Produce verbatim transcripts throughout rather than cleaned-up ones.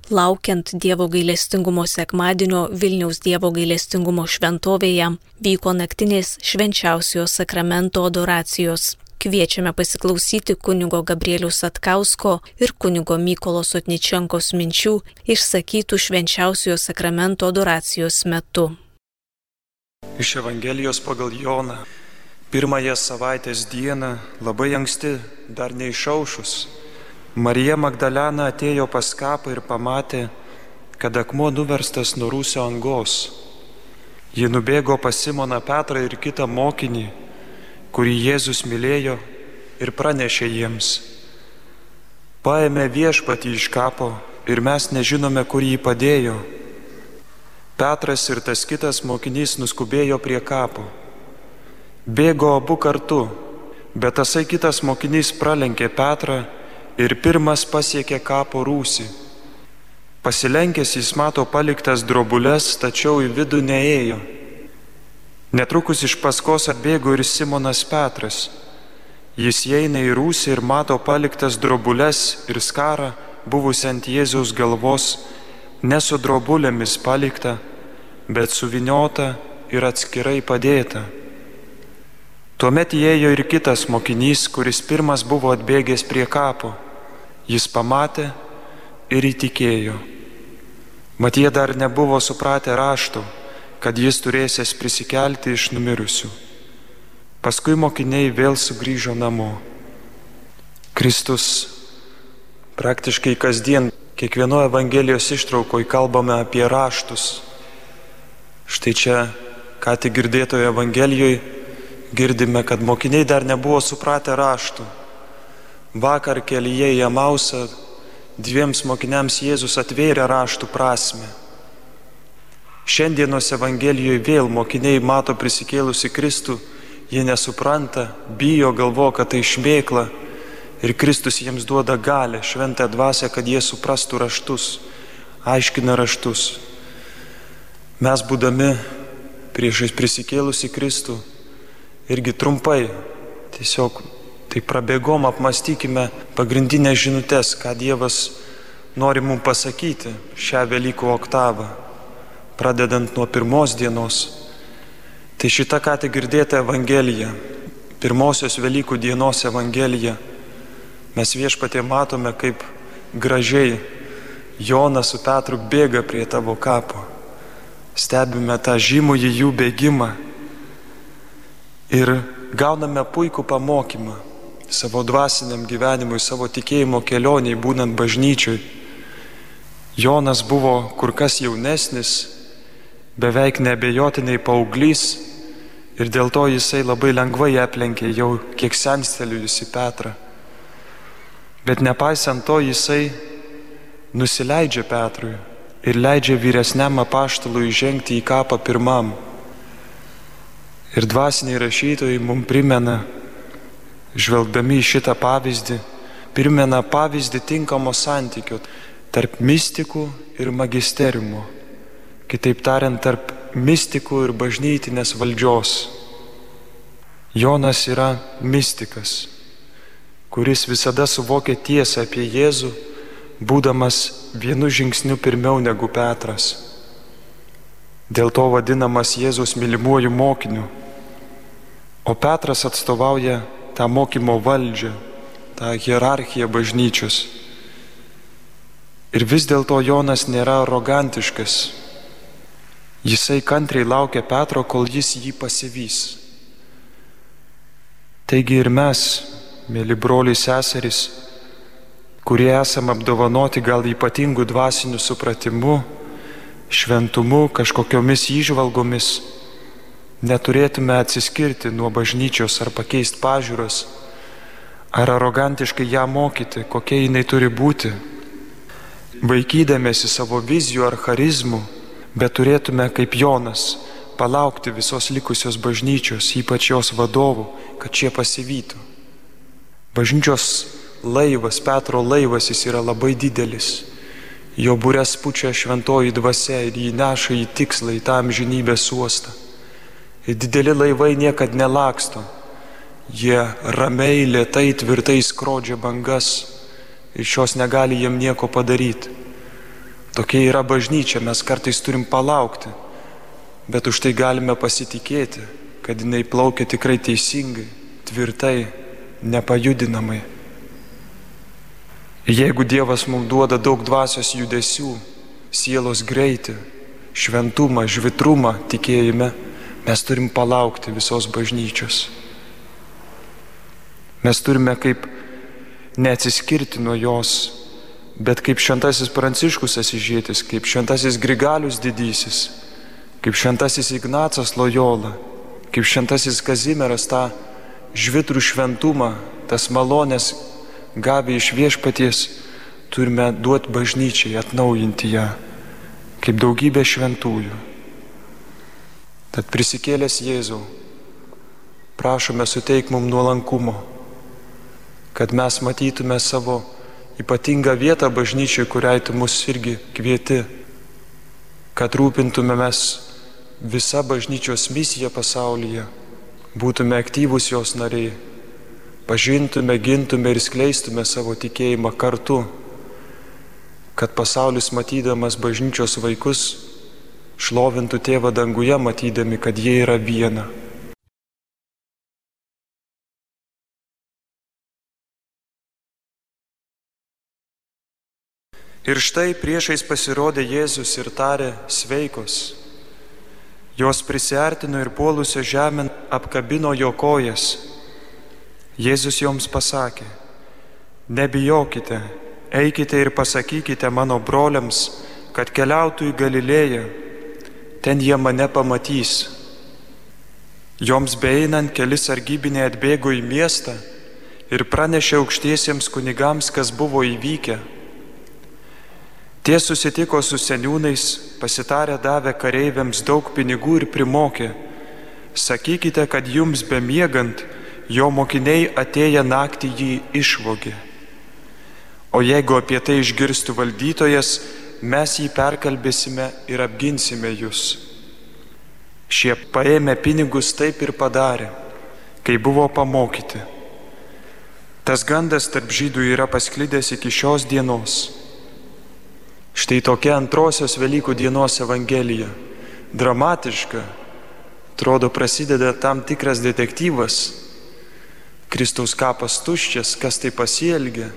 Laukiant Dievo gailestingumo sekmadienio Vilniaus Dievo gailestingumo šventovėje vyko naktinės švenčiausiojo sakramento adoracijos. Kviečiame pasiklausyti kunigo Gabrieliaus Satkausko ir kunigo Mykolo Sotničenkos minčių išsakytų švenčiausiojo sakramento adoracijos metu. Iš Evangelijos pagal Joną. Pirmąją savaitės dieną, labai anksti, dar neišaušus, Marija Magdalena atėjo pas kapą ir pamatė, kad akmuo nuverstas nuo rūsio angos. Ji nubėgo pas Simoną Petrą ir kitą mokinį, kurį Jėzus mylėjo, ir pranešė jiems: paėmė viešpatį iš kapo ir mes nežinome, kur jį padėjo. Petras ir tas kitas mokinys nuskubėjo prie kapo. Bėgo abu kartu, bet tasai kitas mokinys pralenkė Petrą ir pirmas pasiekė kapo rūsį. Pasilenkęs jis mato paliktas drobules, tačiau į vidų neėjo. Netrukus iš paskos atbėgo ir Simonas Petras. Jis įeina į rūsį ir mato paliktas drobules ir skarą buvusią ant Jėzaus galvos, ne su drobulėmis palikta, bet suvyniota ir atskirai padėta. Tuomet įėjo ir kitas mokinys, kuris pirmas buvo atbėgęs prie kapo. Jis pamatė ir įtikėjo. Mat jie dar nebuvo supratę rašto, kad jis turėsės prisikelti iš numirusių. Paskui mokiniai vėl sugrįžo namo. Kristus praktiškai kasdien, kiekvienoje Evangelijos ištraukoje kalbame apie raštus. Štai čia, ką tik girdėtoje Evangelijoje, girdime, kad mokiniai dar nebuvo supratę raštų. Vakar kelyje į Emausą dviems mokiniams Jėzus atvėrė raštų prasmę. Šiandienos Evangelijoje vėl mokiniai mato prisikėlusi Kristų, jie nesupranta, bijo, galvo, kad tai šmėkla, ir Kristus jiems duoda galią, šventą dvasią, kad jie suprastų raštus, aiškina raštus. Mes, būdami priešais prisikėlusi Kristų, irgi trumpai, tiesiog tai prabėgom apmastykime pagrindinės žinutės, ką Dievas nori mums pasakyti šią Velykų oktavą, pradedant nuo pirmos dienos. Tai šita ką tik girdėta Evangelija, pirmosios Velykų dienos Evangelija, mes Viešpatie matome, kaip gražiai Jonas su Petru bėga prie tavo kapo. Stebime tą žymųjį jų bėgimą ir gauname puikų pamokymą savo dvasiniam gyvenimui, savo tikėjimo kelioniai, būnant bažnyčiui. Jonas buvo kur kas jaunesnis, beveik neabejotinai paauglys, ir dėl to jisai labai lengvai aplenkė jau kiek sensteliusi Petrą. Bet nepaisant to, jisai nusileidžia Petrui ir leidžia vyresniam apaštalui žengti į kapą pirmam. Ir dvasiniai rašytojai mums primena, žvelgdami į šitą pavyzdį, primena pavyzdį tinkamo santykio tarp mistikų ir magisteriumo. Kitaip tariant, tarp mistikų ir bažnytinės valdžios. Jonas yra mistikas, kuris visada suvokia tiesą apie Jėzų, būdamas vienu žingsniu pirmiau negu Petras. Dėl to vadinamas Jėzaus mylimuoju mokiniu. O Petras atstovauja tą mokymo valdžią, tą hierarchiją bažnyčios. Ir vis dėlto Jonas nėra arogantiškas. Jisai kantriai laukia Petro, kol jis jį pasivys. Taigi ir mes, mėly broliai seserys, kurie esam apdovanoti gal ypatingų dvasinių supratimu, šventumu, kažkokiomis įžvalgomis, neturėtume atsiskirti nuo bažnyčios ar pakeisti pažiūras, ar arogantiškai ją mokyti, kokia jinai turi būti. Vaikydamėsi savo vizijų ar charizmų, bet turėtume kaip Jonas palaukti visos likusios bažnyčios, ypač jos vadovų, kad šie pasivytų. Bažnyčios laivas, Petro laivas, jis yra labai didelis. Jo būres pučia šventoji dvasia ir jį neša į tikslą, į tą amžinybės uostą. Ir dideli laivai niekad nelaksto. Jie ramiai, lėtai, tvirtai skrodžia bangas ir šios negali jiem nieko padaryti. Tokia yra bažnyčia, mes kartais turim palaukti, bet už tai galime pasitikėti, kad jinai plaukia tikrai teisingai, tvirtai, nepajudinamai. Jeigu Dievas mums duoda daug dvasios judesių, sielos greitį, šventumą, žvitrumą tikėjime, mes turim palaukti visos bažnyčios. Mes turime kaip neatsiskirti nuo jos, bet kaip šventasis Pranciškus Asyžietis, kaip šventasis Grigalius Didysis, kaip šventasis Ignacas Lojola, kaip šventasis Kazimieras tą žvitrų šventumą, tas malonės gavę iš Viešpaties, turime duoti bažnyčiai, atnaujinti ją, kaip daugybė šventųjų. Tad prisikėlęs Jėzau, prašome suteik mums nuolankumo, kad mes matytume savo ypatingą vietą bažnyčiai, kuriai tu mus irgi kvieti, kad rūpintume mes visą bažnyčios misiją pasaulyje, būtume aktyvūs jos nariai, pažintume, gintume ir skleistume savo tikėjimą kartu, kad pasaulis matydamas bažnyčios vaikus šlovintų Tėvą danguje, matydami, kad jie yra viena. Ir štai priešais pasirodė Jėzus ir tarė sveikos. Jos prisiartino ir puolusio žemėn apkabino jo kojas. Jėzus joms pasakė, nebijokite, eikite ir pasakykite mano broliams, kad keliautų į Galilėją, ten jie mane pamatys. Joms beeinant keli sargybiniai atbėgo į miestą ir pranešė aukštiesiems kunigams, kas buvo įvykę. Tie susitiko su seniūnais, pasitarę davė kareiviams daug pinigų ir primokė, sakykite, kad jums bemiegant, jo mokiniai atėję naktį jį išvogė. O jeigu apie tai išgirstų valdytojas, mes jį perkalbėsime ir apginsime jūs. Šie paėmę pinigus taip ir padarė, kai buvo pamokyti. Tas gandas tarp žydų yra pasklidęs iki šios dienos. Štai tokia antrosios Velykų dienos evangelija. Dramatiška. Atrodo, prasideda tam tikras detektyvas. Kristaus kapas tuščias, kas tai pasielgia.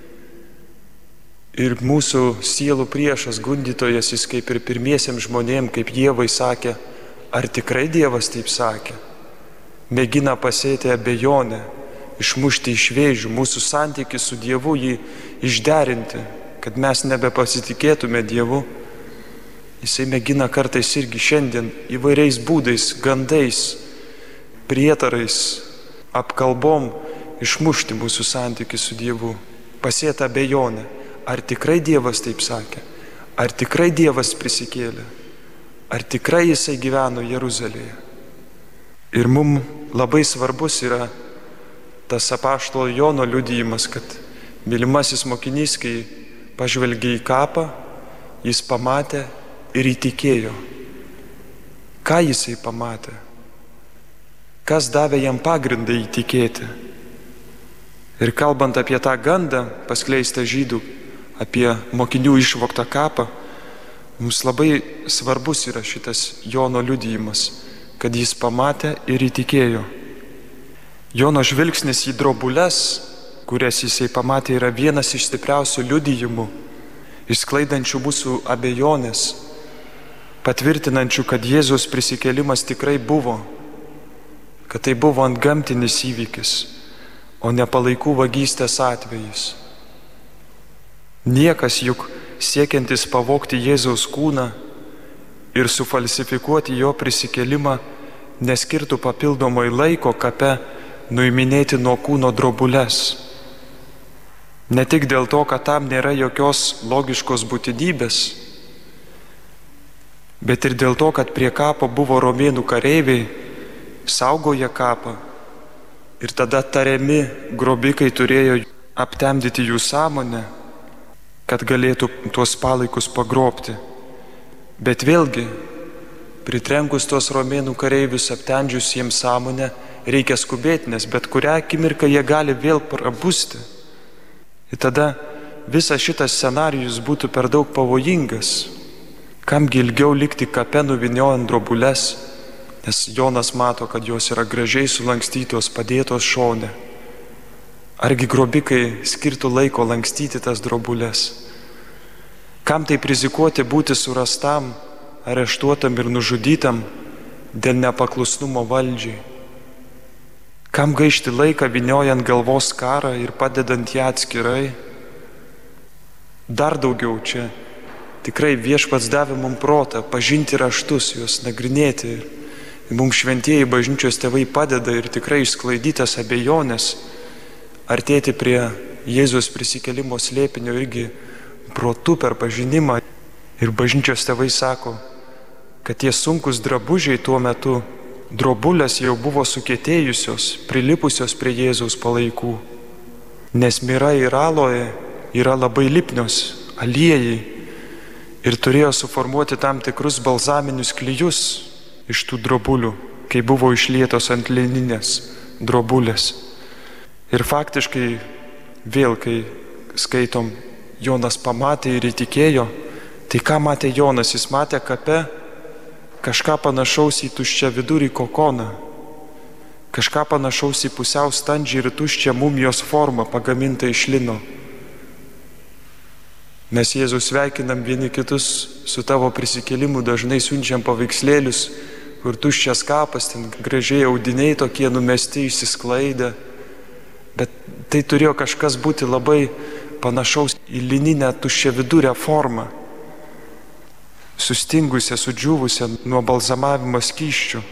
Ir mūsų sielų priešas, gundytojas, jis kaip ir pirmiesiems žmonėms, kaip Dievai sakė, ar tikrai Dievas taip sakė? Mėgina pasėti abejonę, išmušti iš vėžių, mūsų santykį su Dievu, jį išderinti, kad mes nebepasitikėtume Dievu. Jisai mėgina kartais irgi šiandien įvairiais būdais, gandais, prietarais, apkalbom išmušti mūsų santykį su Dievu, pasėti abejonę. Ar tikrai Dievas taip sakė? Ar tikrai Dievas prisikėlė? Ar tikrai Jisai gyveno Jeruzalėje? Ir mums labai svarbus yra tas apaštalo Jono liudijimas, kad mylimasis mokinys, kai pažvelgė į kapą, jis pamatė ir įtikėjo. Ką Jisai pamatė? Kas davė jam pagrindą įtikėti? Ir kalbant apie tą gandą paskleistą žydų, apie mokinių išvoktą kapą, mums labai svarbus yra šitas Jono liudijimas, kad jis pamatė ir įtikėjo. Jono žvilgsnis į drobules, kurias jisai pamatė, yra vienas iš stipriausių liudijimų, išsklaidančių mūsų abejonės, patvirtinančių, kad Jėzaus prisikėlimas tikrai buvo, kad tai buvo antgamtinis įvykis, o ne palaikų vagystės atvejis. Niekas juk siekiantis pavogti Jėzaus kūną ir sufalsifikuoti jo prisikėlimą neskirtų papildomai laiko kape nuiminėti nuo kūno drobules. Ne tik dėl to, kad tam nėra jokios logiškos būtinybės, bet ir dėl to, kad prie kapo buvo romėnų kareiviai, saugoja kapą ir tada tariami grobikai turėjo aptemdyti jų sąmonę, kad galėtų tuos palaikus pagrobti. Bet vėlgi, pritrenkus tuos romėnų kareivius, aptemdžius jiems sąmonę, reikia skubėti, nes bet kurią akimirką jie gali vėl prabusti. Ir tada visas šitas scenarijus būtų per daug pavojingas. Kamgi ilgiau likti kape nuviniojant drobules, nes Jonas mato, kad jos yra gražiai sulankstytos, padėtos šone. Argi grobikai skirtų laiko lankstyti tas drobules? Kam taip rizikuoti būti surastam, areštuotam ir nužudytam dėl nepaklusnumo valdžiai? Kam gaišti laiką vyniojant galvos karą ir padedant ją atskirai? Dar daugiau čia tikrai viešpats davė mums protą pažinti raštus, juos nagrinėti. Ir mums šventieji bažnyčios tėvai padeda ir tikrai išsklaidytas abejonės artėti prie Jėzaus prisikėlimo slėpinio irgi protu per pažinimą. Ir bažnyčios tėvai sako, kad tie sunkus drabužiai tuo metu, drobulės jau buvo sukietėjusios, prilipusios prie Jėzaus palaikų. Nes mira ir aloe yra labai lipnios, aliejai, ir turėjo suformuoti tam tikrus balzaminius klijus iš tų drobulių, kai buvo išlietos ant lininės drobulės. Ir faktiškai vėl, kai skaitom, Jonas pamatė ir įtikėjo, tai ką matė Jonas? Jis matė kape kažką panašaus į tuščią vidurį kokoną, kažką panašaus į pusiau standžią ir tuščią mumijos formą pagamintą iš lino. Mes Jėzus sveikinam vieni kitus su tavo prisikėlimu, dažnai siunčiam paveikslėlius, kur tuščias kapas, ten gražiai audiniai tokie numesti, išsisklaidę. Bet tai turėjo kažkas būti labai panašaus į lininę tuščią vidurę formą, sustingusią, sudžiūvusią nuo balzamavimo skysčių.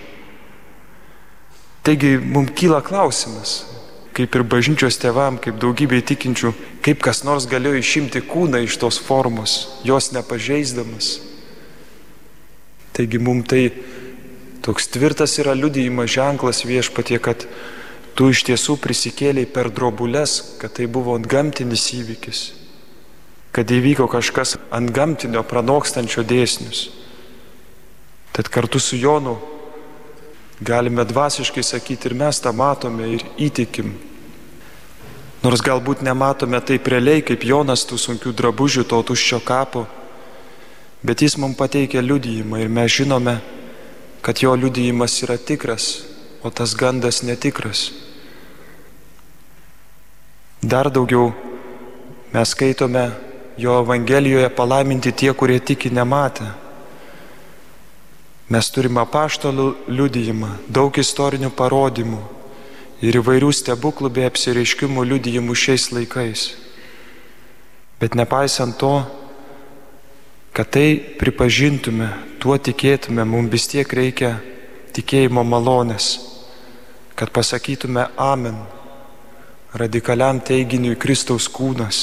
Taigi mums kyla klausimas, kaip ir bažnyčios tėvam, kaip daugybė tikinčių, kaip kas nors galėjo išimti kūną iš tos formos, jos nepažeisdamas. Taigi mums tai toks tvirtas yra liudijimas ženklas Viešpatie, kad tu iš tiesų prisikėlei per drobules, kad tai buvo antgamtinis įvykis, kad įvyko kažkas antgamtinio, pranokstančio dėsnius. Tad kartu su Jonu galime dvasiškai sakyti ir mes tą matome ir įtikim. Nors galbūt nematome taip realiai kaip Jonas tų sunkių drabužių, to tuščio kapo, bet jis mums pateikia liudijimą ir mes žinome, kad jo liudijimas yra tikras, o tas gandas netikras. Dar daugiau mes skaitome jo Evangelijoje palaiminti tie, kurie tiki nematę. Mes turime apaštalų liudijimą, daug istorinių parodymų ir įvairių stebuklų bei apsireiškimų liudijimų šiais laikais. Bet nepaisant to, kad tai pripažintume, tuo tikėtume, mums vis tiek reikia tikėjimo malonės, kad pasakytume amen radikaliam teiginiui Kristaus kūnas,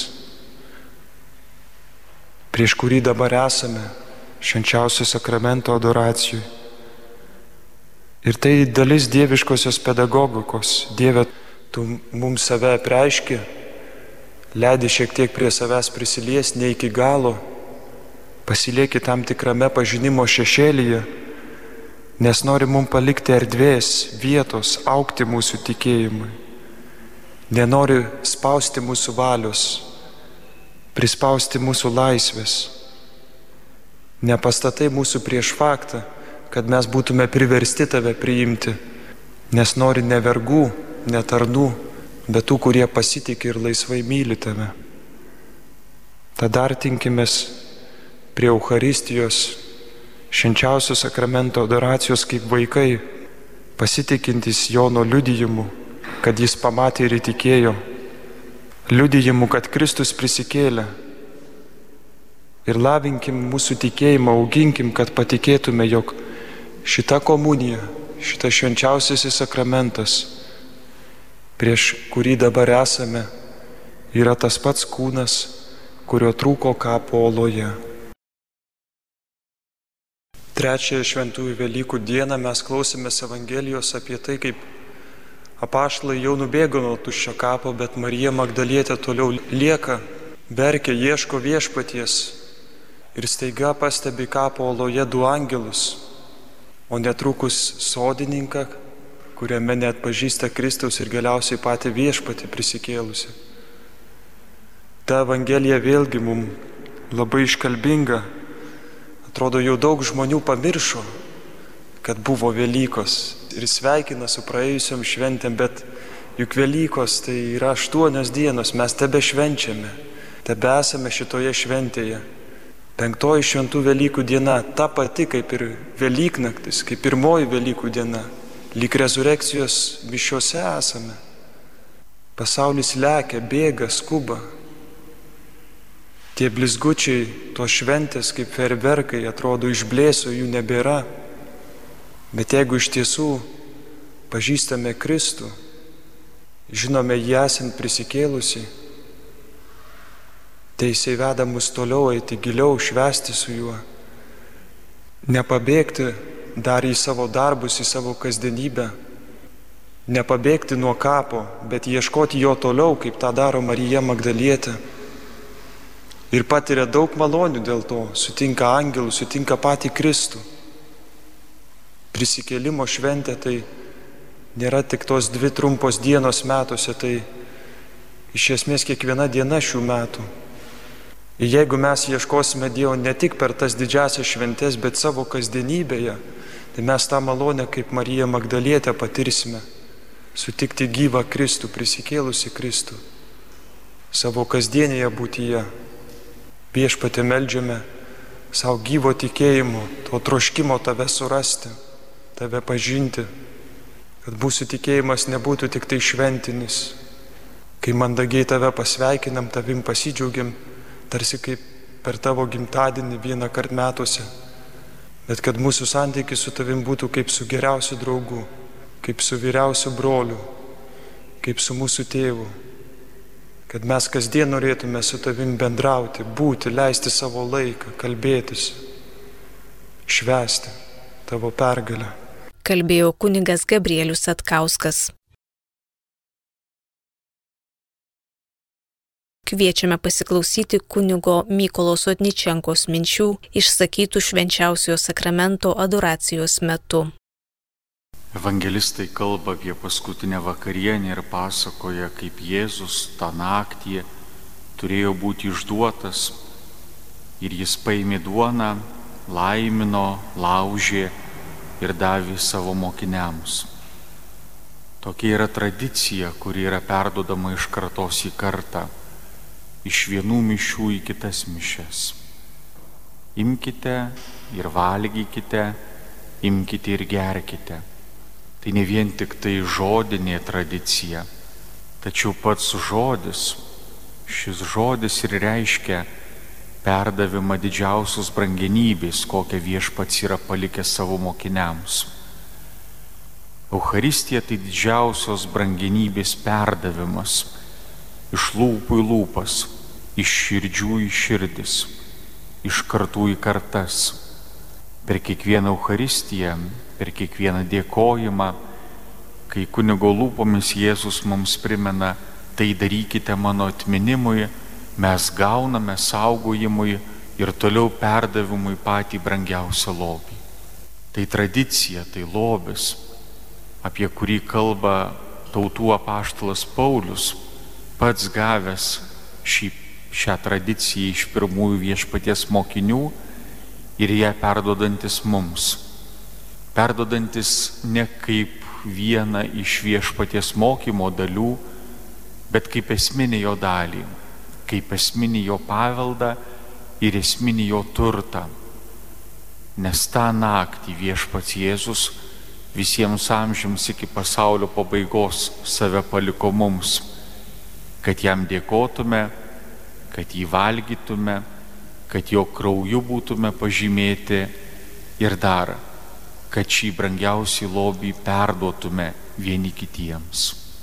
prieš kurį dabar esame švenčiausio sakramento adoracijui. Ir tai dalis dieviškosios pedagogikos. Dieve, tu mums save apreiški, leidi šiek tiek prie savęs prisilies, ne iki galo, pasilieki tam tikrame pažinimo šešėlyje, nes nori mums palikti erdvės, vietos, augti mūsų tikėjimui. Nenori spausti mūsų valios, prispausti mūsų laisvės. Nepastatai mūsų prieš faktą, kad mes būtume priversti tave priimti, nes nori ne vergų, ne tarnų, bet tų, kurie pasitikė ir laisvai myli tave. Tada artinkimės prie Eucharistijos, švenčiausio sakramento adoracijos kaip vaikai, pasitikintys Jono liudijimu, kad jis pamatė ir įtikėjo, liudijimu, kad Kristus prisikėlė. Ir lavinkim mūsų tikėjimą, auginkim, kad patikėtume, jog šita komunija, šitas švenčiausiasis sakramentas, prieš kurį dabar esame, yra tas pats kūnas, kurio trūko kapo oloje. Trečiąją šventųjų Velykų dieną mes klausėmės Evangelijos apie tai, kaip apaštalai jau nubėgo nuo tuščio kapo, bet Marija Magdalietė toliau lieka, verkia, ieško Viešpaties ir staiga pastebi kapo oloje du angelus, o netrukus sodininką, kuriame net pažįsta Kristaus ir galiausiai patį Viešpatį prisikėlusi. Ta Evangelija vėlgi mums labai iškalbinga. Atrodo, jau daug žmonių pamiršo, kad buvo Velykos ir sveikina su praėjusiom šventėm, bet juk Velykos tai yra aštuonios dienos, mes tebe švenčiame, tebe esame šitoje šventėje. Penktoji šventų Velykų diena, ta pati kaip ir Velyknaktis, kaip pirmoji Velykų diena, lyg rezurekcijos mišiose esame. Pasaulis lekia, bėga, skuba. Tie blizgučiai, tos šventės kaip fejerverkai, atrodo, išblėso, jų nebėra. Bet jeigu iš tiesų pažįstame Kristų, žinome jį esant prisikėlusi, tai jisai veda mus toliau eiti giliau, švęsti su juo, nepabėgti dar į savo darbus, į savo kasdienybę, nepabėgti nuo kapo, bet ieškoti jo toliau, kaip tą daro Marija Magdalietė. Ir patiria daug malonių dėl to, sutinka angelų, sutinka patį Kristų. Prisikėlimo šventė tai nėra tik tos dvi trumpos dienos metuose, tai iš esmės kiekviena diena šių metų. Ir jeigu mes ieškosime Dievo ne tik per tas didžiasias šventės, bet savo kasdienybėje, tai mes tą malonę kaip Marija Magdalietė patirsime. Sutikti gyvą Kristų, prisikėlusi Kristų, savo kasdienėje būtyje. Viešpatie meldžiame savo gyvo tikėjimo, to troškimo tave surasti, tave pažinti, kad mūsų tikėjimas nebūtų tik tai šventinis. Kai mandagiai tave pasveikinam, tavim pasidžiaugiam, tarsi kaip per tavo gimtadienį vieną kartą metuose, bet kad mūsų santykis su tavim būtų kaip su geriausiu draugu, kaip su vyriausiu broliu, kaip su mūsų tėvu. Kad mes kasdien norėtume su tavim bendrauti, būti, leisti savo laiką, kalbėtis, švęsti tavo pergalę. Kalbėjo kunigas Gabrielius Satkauskas. Kviečiame pasiklausyti kunigo Mykolo Sotničenkos minčių išsakytų švenčiausiojo sakramento adoracijos metu. Evangelistai kalba apie paskutinę vakarienę ir pasakoja, kaip Jėzus tą naktį turėjo būti išduotas ir jis paėmė duoną, laimino, laužė ir davė savo mokiniams. Tokia yra tradicija, kuri yra perduodama iš kartos į kartą, iš vienų mišių į kitas mišias. Imkite ir valgykite, imkite ir gerkite. Tai ne vien tik tai žodinė tradicija, tačiau pats žodis, šis žodis ir reiškia perdavimą didžiausios brangenybės, kokią Viešpats yra palikęs savo mokiniams. Eucharistija tai didžiausios brangenybės perdavimas iš lūpų į lūpas, iš širdžių į širdis, iš kartų į kartas. Per kiekvieną Eucharistiją, per kiekvieną dėkojimą, kai kunigo lūpomis Jėzus mums primena, tai darykite mano atminimui, mes gauname saugojimui ir toliau perdavimui patį brangiausią lobį. Tai tradicija, tai lobis, apie kurį kalba tautų apaštalas Paulius, pats gavęs šį, šią tradiciją iš pirmųjų Viešpaties mokinių ir ją perduodantis mums. Perduodantis ne kaip vieną iš Viešpaties mokymo dalių, bet kaip esminį jo dalį, kaip esminį jo paveldą ir esminį jo turtą. Nes tą naktį Viešpats Jėzus visiems amžiams iki pasaulio pabaigos save paliko mums, kad jam dėkotume, kad jį valgytume, kad jo krauju būtume pažymėti ir dar, kad šį brangiausią lobį perduotume vieni kitiems.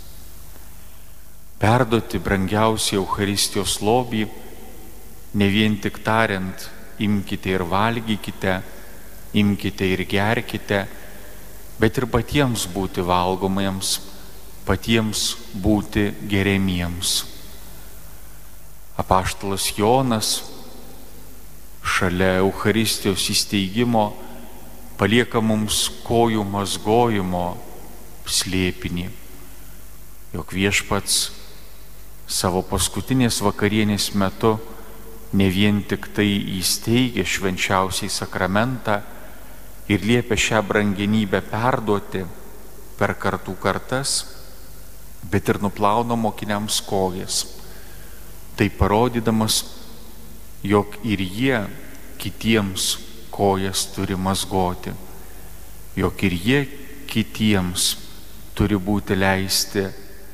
Perduoti brangiausią Eucharistijos lobį, ne vien tik tariant, imkite ir valgykite, imkite ir gerkite, bet ir patiems būti valgomiems, patiems būti geriamiems. Apaštalas Jonas šalia Eucharistijos įsteigimo palieka mums kojų mazgojimo slėpinį, jog Viešpats savo paskutinės vakarienės metu ne vien tik tai įsteigė švenčiausiai sakramentą ir liepė šią brangenybę perduoti per kartų kartas, bet ir nuplauna mokiniams kojas, tai parodydamas, jog ir jie kitiems kojas turi mazgoti, jog ir jie kitiems turi būti leisti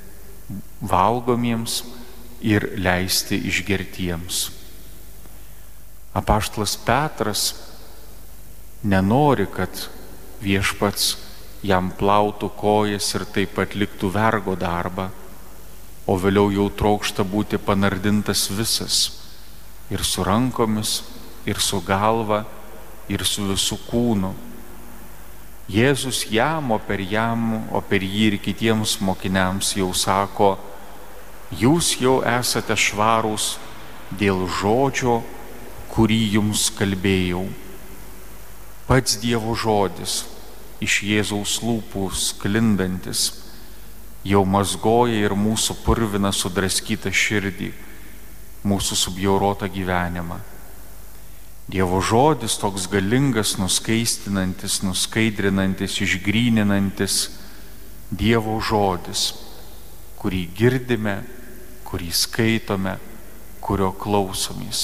valgomiems ir leisti išgertiems. Apaštalas Petras nenori, kad viešpats jam plautų kojas ir taip atliktų vergo darbą, o vėliau jau trokšta būti panardintas visas, ir su rankomis, ir su galva, ir su visu kūnu. Jėzus jam, o per jam, o per jį ir kitiems mokiniams jau sako, jūs jau esate švarūs dėl žodžio, kurį jums kalbėjau. Pats Dievo žodis, iš Jėzaus lūpų sklindantis, jau mazgoja ir mūsų purviną sudraskytą širdį, mūsų subjaurotą gyvenimą. Dievo žodis toks galingas, nuskaistinantis, nuskaidrinantis, išgryninantis, Dievo žodis, kurį girdime, kurį skaitome, kurio klausomės.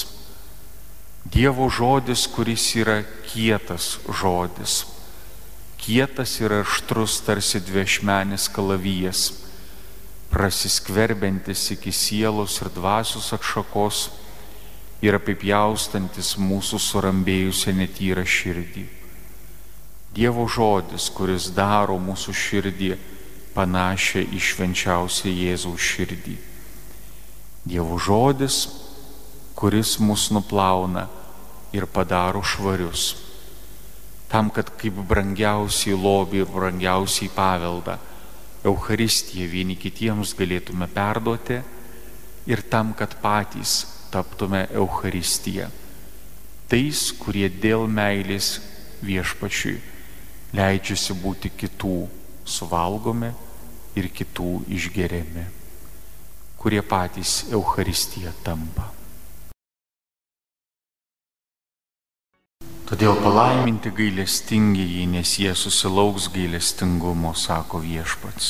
Dievo žodis, kuris yra kietas žodis. Kietas ir aštrus tarsi dviašmenis kalavijas, prasiskverbiantis iki sielos ir dvasios atšakos ir apipjaustantis mūsų surambėjusią netyrą širdį. Dievo žodis, kuris daro mūsų širdį panašią į švenčiausią Jėzaus širdį. Dievo žodis, kuris mus nuplauna ir padaro švarius, tam, kad kaip brangiausiai lobį ir brangiausiai paveldą Eucharistiją vieni kitiems galėtume perduoti ir tam, kad patys taptume Eucharistiją, tais, kurie dėl meilės viešpačiui leidžiasi būti kitų suvalgomi ir kitų išgeriami, kurie patys Eucharistiją tampa. Todėl palaiminti gailestingieji, nes jie susilauks gailestingumo, sako viešpats.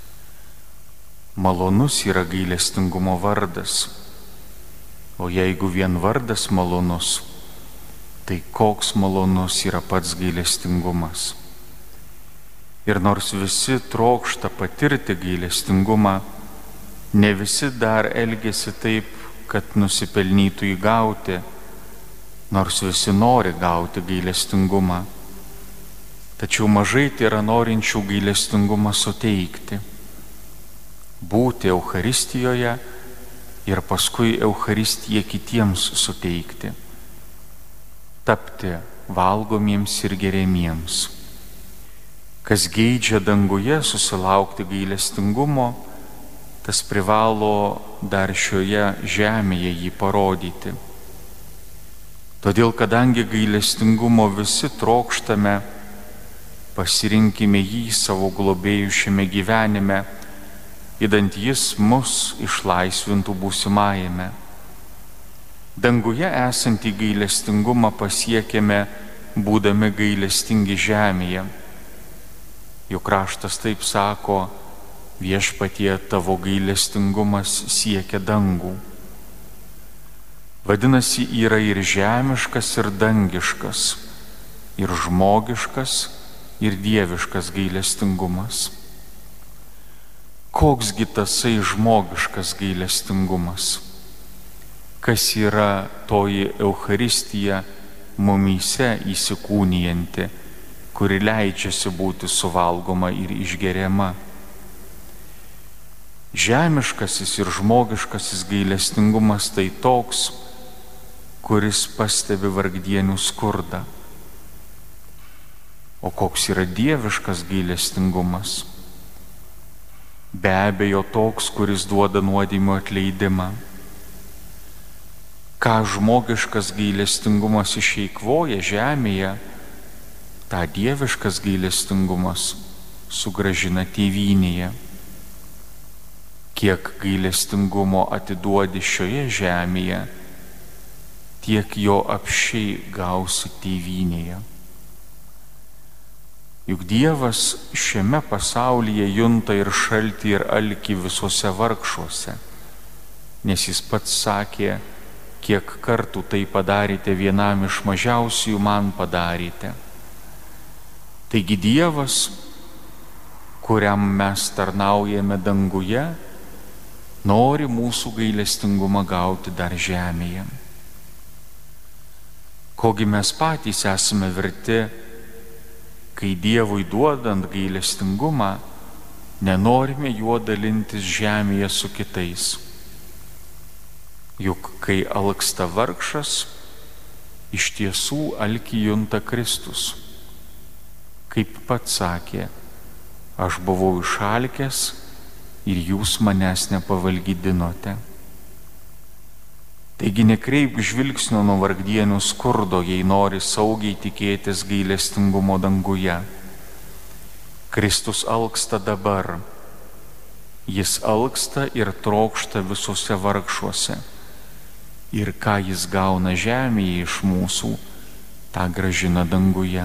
Malonus yra gailestingumo vardas, o jeigu vien vardas malonus, tai koks malonus yra pats gailestingumas. Ir nors visi trokšta patirti gailestingumą, ne visi dar elgiasi taip, kad nusipelnytų įgauti, nors visi nori gauti gailestingumą, tačiau mažai tai yra norinčių gailestingumą suteikti, būti Eucharistijoje ir paskui Eucharistiją kitiems suteikti, tapti valgomiems ir geriamiems. Kas geidžia danguje susilaukti gailestingumo, tas privalo dar šioje žemėje jį parodyti. Todėl, kadangi gailestingumo visi trokštame, pasirinkime jį savo globėjų šiame gyvenime, idant jis mus išlaisvintų būsimajame. Danguje esantį gailestingumą pasiekėme, būdami gailestingi žemėje. Juk raštas taip sako, viešpatie tavo gailestingumas siekia dangų. Vadinasi, yra ir žemiškas, ir dangiškas, ir žmogiškas, ir dieviškas gailestingumas. Koksgi tasai žmogiškas gailestingumas? Kas yra toji Eucharistija mumyse įsikūnijanti, kuri leidžiasi būti suvalgoma ir išgeriama? Žemiškasis ir žmogiškasis gailestingumas tai toks, kuris pastebi vargdienių skurdą. O koks yra dieviškas gailestingumas? Be abejo toks, kuris duoda nuodėmių atleidimą. Ką žmogiškas gailestingumas išeikvoja žemėje, tą dieviškas gailestingumas sugrąžina tėvynėje. kiek gailestingumo atiduodi šioje žemėje, tiek jo apsčiai gausi tėvynėje. Juk Dievas šiame pasaulyje junta ir šaltį, ir alkį visuose vargšuose, nes jis pats sakė, kiek kartų tai padarėte vienam iš mažiausių, man padarėte. Taigi Dievas, kuriam mes tarnaujame danguje, nori mūsų gailestingumą gauti dar žemėje. Kogi mes patys esame verti, kai Dievui duodant gailestingumą, nenorime juo dalintis žemėje su kitais. Juk kai alksta vargšas, iš tiesų alkį junta Kristus. Kaip pats sakė, aš buvau išalkęs ir jūs manęs nepavalgydinote. Taigi nekreip žvilgsnio nuo vargdienių skurdo, jei nori saugiai tikėtis gailestingumo danguje. Kristus alksta dabar. Jis alksta ir trokšta visuose vargšuose. Ir ką jis gauna žemėje iš mūsų, tą grąžina danguje.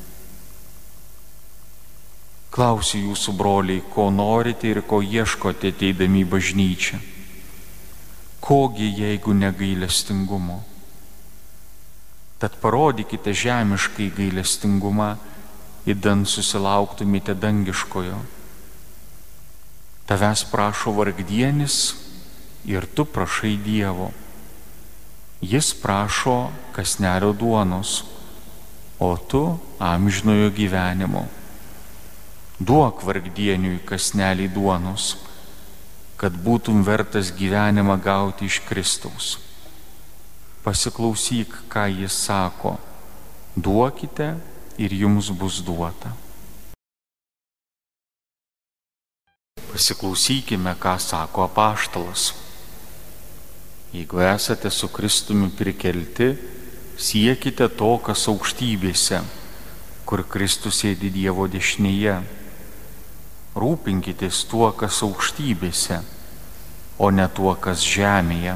Klausiu jūsų, broliai, ko norite ir ko ieškote ateidami į bažnyčią. Kogi, jeigu negailestingumo? Tad parodykite žemiškai gailestingumą, idant susilauktumėte dangiškojo. Tavęs prašo vargdienis ir tu prašai Dievo. Jis prašo kąsnelio duonos, o tu amžinojo gyvenimo. Duok vargdieniui kąsnelį duonos, kad būtum vertas gyvenimą gauti iš Kristaus. Pasiklausyk, ką jis sako, duokite ir jums bus duota. Pasiklausykime, ką sako apaštalas. Jeigu esate su Kristumi prikelti, siekite to, kas aukštybėse, kur Kristus sėdi Dievo dešinėje. Rūpinkitės tuo, kas aukštybėse, o ne tuo, kas žemėje.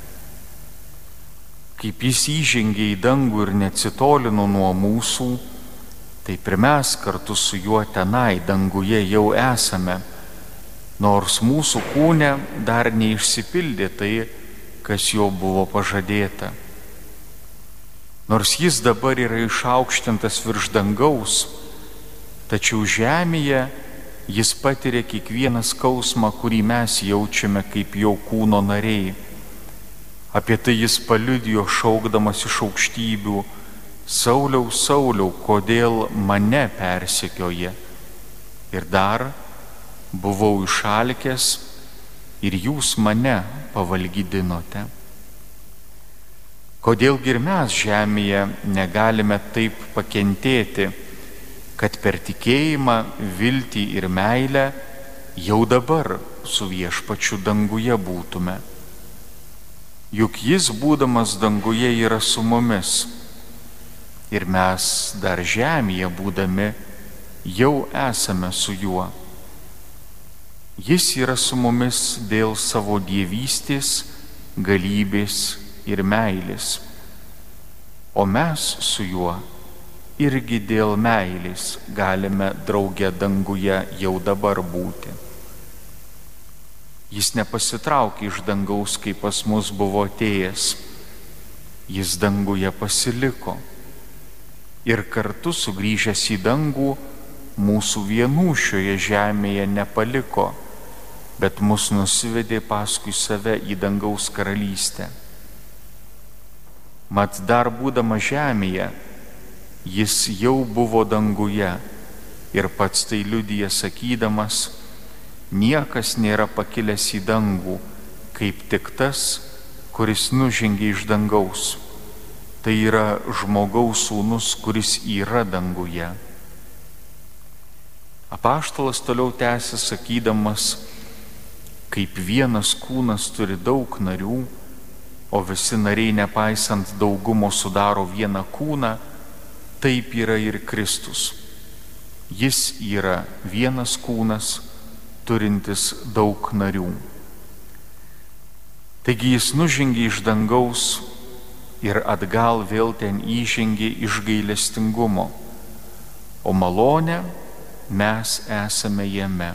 Kaip jis įžengė į dangų ir neatsitolino nuo mūsų, taip ir mes kartu su juo tenai danguje jau esame, nors mūsų kūne dar neišsipildė tai, kas jo buvo pažadėta. Nors jis dabar yra išaukštintas virš dangaus, tačiau žemėje jis patiria kiekvieną skausmą, kurį mes jaučiame kaip jo kūno nariai. Apie tai jis paliudijo šaukdamas iš aukštybių: Sauliau, Sauliau, kodėl mane persekioja? Ir dar: buvau išalkęs ir jūs mane pavalgydinote. Kodėlgi ir mes žemėje negalime taip pakentėti, kad per tikėjimą, viltį ir meilę jau dabar su viešpačiu danguje būtume. Juk jis, būdamas danguje, yra su mumis, ir mes dar žemėje būdami jau esame su juo. Jis yra su mumis dėl savo dievystės, galybės ir meilės, o mes su juo irgi dėl meilės galime drauge danguje jau dabar būti. Jis nepasitraukė iš dangaus, kai pas mus buvo atėjęs. Jis danguje pasiliko ir kartu sugrįžęs į dangų mūsų vienų šioje žemėje nepaliko, bet mus nusivedė paskui save į dangaus karalystę. Mat dar būdama žemėje, jis jau buvo danguje ir pats tai liudija sakydamas: niekas nėra pakilęs į dangų, kaip tik tas, kuris nužengė iš dangaus. Tai yra žmogaus sūnus, kuris yra danguje. Apaštalas toliau tęsė sakydamas: kaip vienas kūnas turi daug narių, o visi nariai nepaisant daugumo sudaro vieną kūną, taip yra ir Kristus. Jis yra vienas kūnas, turintis daug narių. Taigi jis nužengė iš dangaus ir atgal vėl ten įžengė iš gailestingumo, o malonę mes esame jame.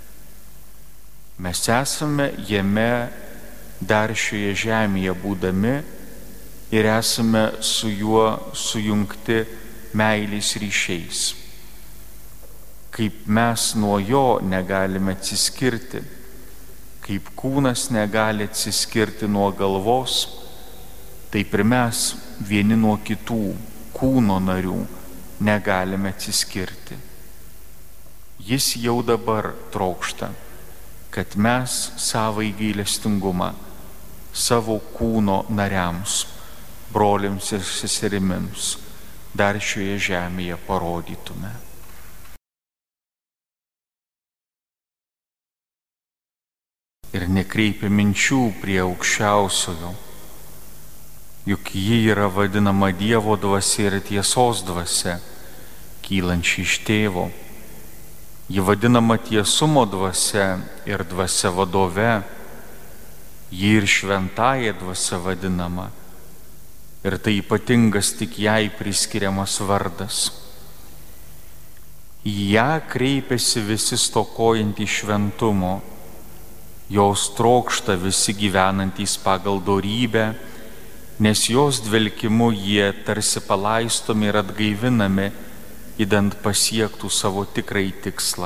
Mes esame jame dar šioje žemėje būdami ir esame su juo sujungti meilės ryšiais. Kaip mes nuo jo negalime atsiskirti, kaip kūnas negali atsiskirti nuo galvos, taip ir mes vieni nuo kitų kūno narių negalime atsiskirti. Jis jau dabar trokšta, kad mes savai gailestingumą savo kūno nariams, broliams ir seserims dar šioje žemėje parodytume. Ir nekreipia minčių prie aukščiausiojo, juk ji yra vadinama Dievo dvasia ir tiesos dvasia, kylanči iš tėvo. Ji vadinama tiesumo dvasia ir dvasia vadove, ji ir šventąja dvasia vadinama, ir tai ypatingas tik jai priskiriamas vardas. Į ją kreipiasi visi stokojantys šventumo, jos trokšta visi gyvenantys pagal dorybę, nes jos dvelkimu jie tarsi palaistomi ir atgaivinami, idant pasiektų savo tikrai tikslą.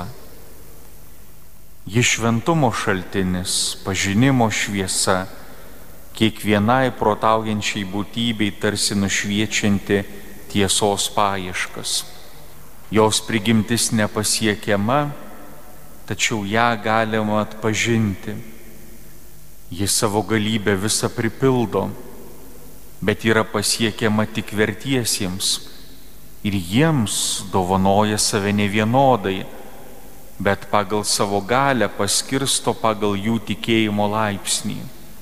Ji šventumo šaltinis, pažinimo šviesa, kiekvienai protaujančiai būtybei tarsi nušviečianti tiesos paieškas. Jos prigimtis nepasiekiama, tačiau ją galima atpažinti. Ji savo galybę visą pripildo, bet yra pasiekiama tik vertiesiems ir jiems dovanoja save nevienodai, bet pagal savo galią paskirsto pagal jų tikėjimo laipsnį.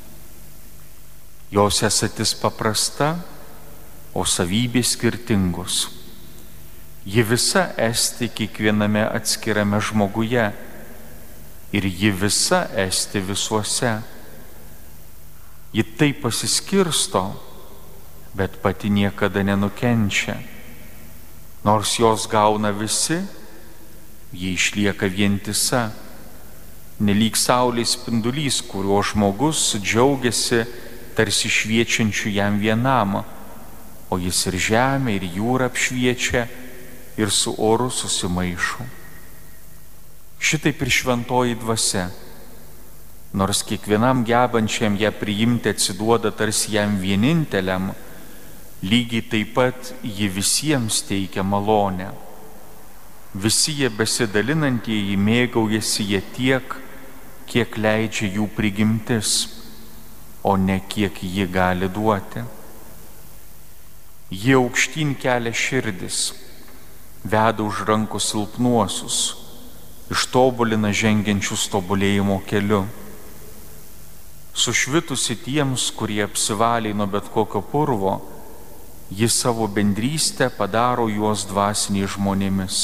Jos esatis paprasta, o savybės skirtingos. Ji visa esti kiekviename atskirame žmoguje ir ji visa esti visuose. Ji taip pasiskirsto, bet pati niekada nenukenčia. Nors jos gauna visi, ji išlieka vientisa, nelyg saulės spindulys, kuriuo žmogus džiaugiasi tarsi šviečiančių jam vienam, o jis ir žemę, ir jūrą apšviečia, ir su oru susimaišo. Šitaip ir šventoji dvasia, nors kiekvienam gebančiam ją priimti atsiduoda tarsi jam vieninteliam, lygiai taip pat ji visiems teikia malonę. Visi jie besidalinantieji mėgaujasi jie tiek, kiek leidžia jų prigimtis, o ne kiek ji gali duoti. Jie aukštyn kelia širdis, veda už rankų silpnuosius, ištobulina žengiančius tobulėjimo keliu. Sušvitusi tiems, kurie apsivalė nuo bet kokio purvo, ji savo bendrystę padaro juos dvasiniais žmonėmis.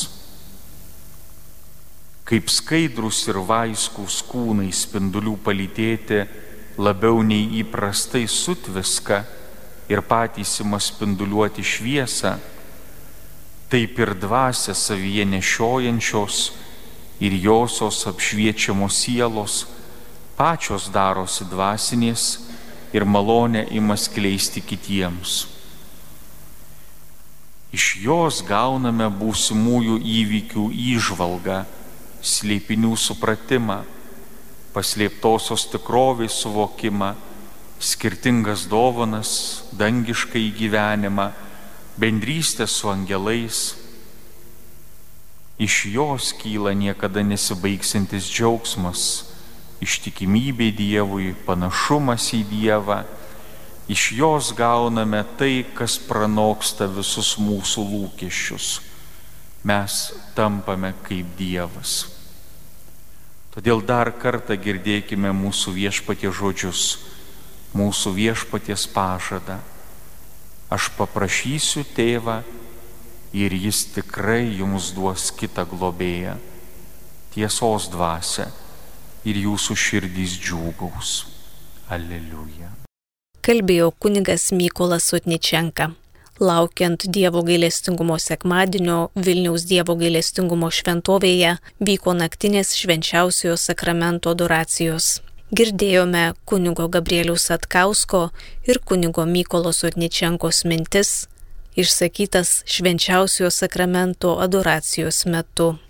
Kaip skaidrus ir vaiskūs kūnai spindulių palytėti labiau nei įprastai sutviska ir patys ima spinduliuoti šviesą, taip ir dvasia savyje nešiojančios ir josios apšviečiamos sielos pačios darosi dvasinės ir malonę ima skleisti kitiems. Iš jos gauname būsimųjų įvykių įžvalgą, slėpinių supratimą, paslėptosios tikrovės suvokimą, skirtingas dovanas, dangišką gyvenimą, bendrystę su angelais. Iš jos kyla niekada nesibaigsiantis džiaugsmas, ištikimybė Dievui, panašumas į Dievą. Iš jos gauname tai, kas pranoksta visus mūsų lūkesčius. Mes tampame kaip Dievas. Todėl dar kartą girdėkime mūsų Viešpaties žodžius, mūsų Viešpaties pažadą. Aš paprašysiu Tėvą ir Jis tikrai jums duos kitą globėją, tiesos dvasią, ir jūsų širdys džiūgaus. Aleliuja. Kalbėjo kunigas Mykolas Sotničenka. Laukiant Dievo gailestingumo sekmadienio Vilniaus Dievo gailestingumo šventovėje vyko naktinės švenčiausiojo sakramento adoracijos. Girdėjome kunigo Gabrieliaus Satkausko ir kunigo Mykolo Sotničenkos mintis, išsakytas švenčiausiojo sakramento adoracijos metu.